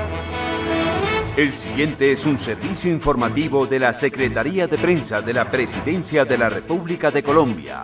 El siguiente es un servicio informativo de la Secretaría de Prensa de la Presidencia de la República de Colombia.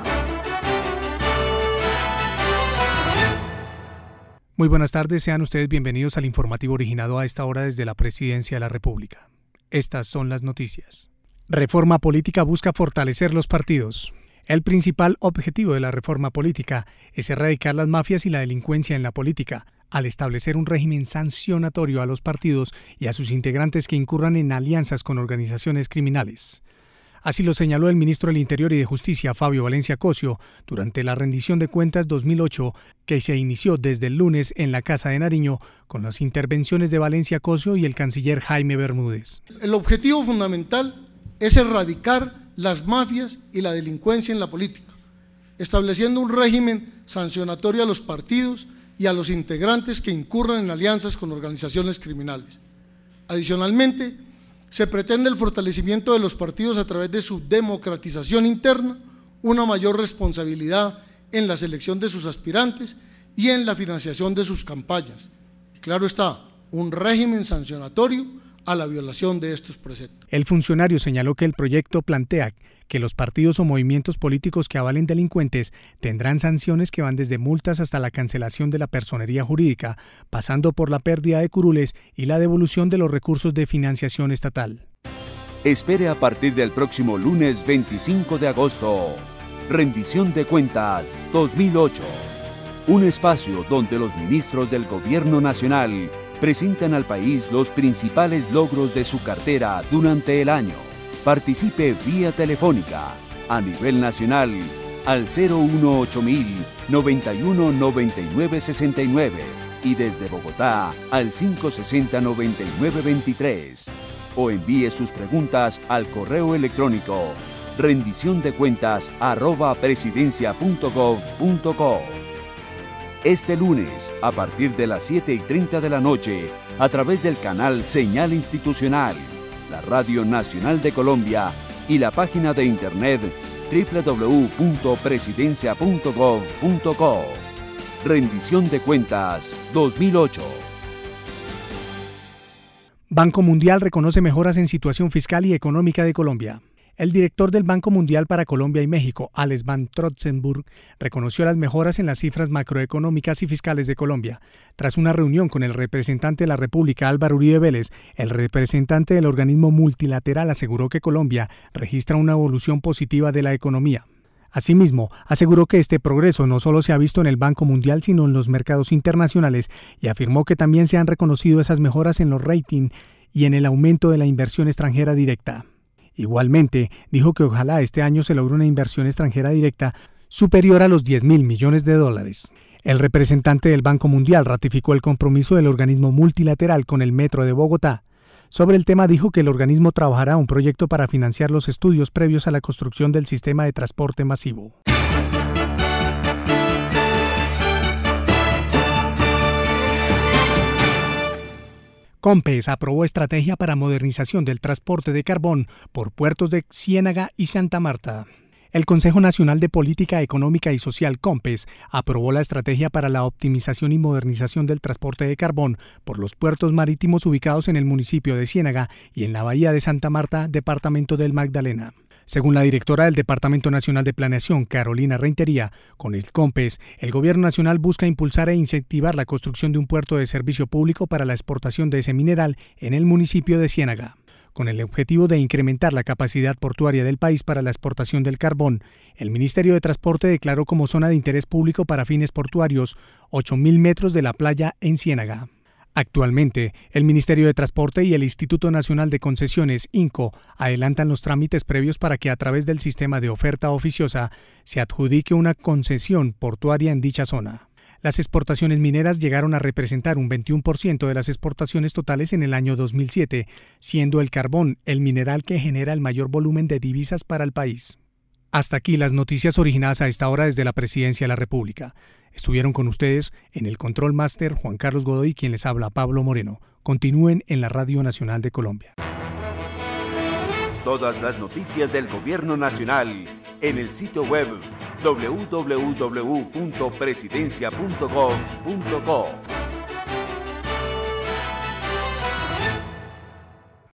Muy buenas tardes, sean ustedes bienvenidos al informativo originado a esta hora desde la Presidencia de la República. Estas son las noticias. Reforma política busca fortalecer los partidos. El principal objetivo de la reforma política es erradicar las mafias y la delincuencia en la política, al establecer un régimen sancionatorio a los partidos y a sus integrantes que incurran en alianzas con organizaciones criminales. Así lo señaló el ministro del Interior y de Justicia, Fabio Valencia Cosio, durante la rendición de cuentas 2008, que se inició desde el lunes en la Casa de Nariño, con las intervenciones de Valencia Cosio y el canciller Jaime Bermúdez. El objetivo fundamental es erradicar las mafias y la delincuencia en la política, estableciendo un régimen sancionatorio a los partidos y a los integrantes que incurran en alianzas con organizaciones criminales. Adicionalmente, se pretende el fortalecimiento de los partidos a través de su democratización interna, una mayor responsabilidad en la selección de sus aspirantes y en la financiación de sus campañas. Y claro está, un régimen sancionatorio a la violación de estos preceptos. El funcionario señaló que el proyecto plantea que los partidos o movimientos políticos que avalen delincuentes tendrán sanciones que van desde multas hasta la cancelación de la personería jurídica, pasando por la pérdida de curules y la devolución de los recursos de financiación estatal. Espere a partir del próximo lunes 25 de agosto. Rendición de Cuentas 2008. Un espacio donde los ministros del Gobierno Nacional presentan al país los principales logros de su cartera durante el año. Participe vía telefónica a nivel nacional al 018.000 91 99 69 y desde Bogotá al 560 99 23 o envíe sus preguntas al correo electrónico rendiciondecuentas@presidencia.gov.co. Este lunes, a partir de las 7:30 de la noche, a través del canal Señal Institucional, la Radio Nacional de Colombia y la página de internet www.presidencia.gov.co. Rendición de Cuentas 2008. Banco Mundial reconoce mejoras en situación fiscal y económica de Colombia. El director del Banco Mundial para Colombia y México, Alex Van Trotzenburg, reconoció las mejoras en las cifras macroeconómicas y fiscales de Colombia. Tras una reunión con el representante de la República, Álvaro Uribe Vélez, el representante del organismo multilateral aseguró que Colombia registra una evolución positiva de la economía. Asimismo, aseguró que este progreso no solo se ha visto en el Banco Mundial, sino en los mercados internacionales, y afirmó que también se han reconocido esas mejoras en los ratings y en el aumento de la inversión extranjera directa. Igualmente, dijo que ojalá este año se logre una inversión extranjera directa superior a los $10.000 millones. El representante del Banco Mundial ratificó el compromiso del organismo multilateral con el Metro de Bogotá. Sobre el tema dijo que el organismo trabajará un proyecto para financiar los estudios previos a la construcción del sistema de transporte masivo. COMPES aprobó estrategia para modernización del transporte de carbón por puertos de Ciénaga y Santa Marta. El Consejo Nacional de Política Económica y Social, COMPES, aprobó la estrategia para la optimización y modernización del transporte de carbón por los puertos marítimos ubicados en el municipio de Ciénaga y en la bahía de Santa Marta, departamento del Magdalena. Según la directora del Departamento Nacional de Planeación, Carolina Rentería, con el COMPES, el Gobierno Nacional busca impulsar e incentivar la construcción de un puerto de servicio público para la exportación de ese mineral en el municipio de Ciénaga. Con el objetivo de incrementar la capacidad portuaria del país para la exportación del carbón, el Ministerio de Transporte declaró como zona de interés público para fines portuarios 8.000 metros de la playa en Ciénaga. Actualmente, el Ministerio de Transporte y el Instituto Nacional de Concesiones, INCO, adelantan los trámites previos para que a través del sistema de oferta oficiosa se adjudique una concesión portuaria en dicha zona. Las exportaciones mineras llegaron a representar un 21% de las exportaciones totales en el año 2007, siendo el carbón el mineral que genera el mayor volumen de divisas para el país. Hasta aquí las noticias originadas a esta hora desde la Presidencia de la República. Estuvieron con ustedes en el Control Master Juan Carlos Godoy, quien les habla Pablo Moreno. Continúen en la Radio Nacional de Colombia. Todas las noticias del Gobierno Nacional en el sitio web www.presidencia.gov.co.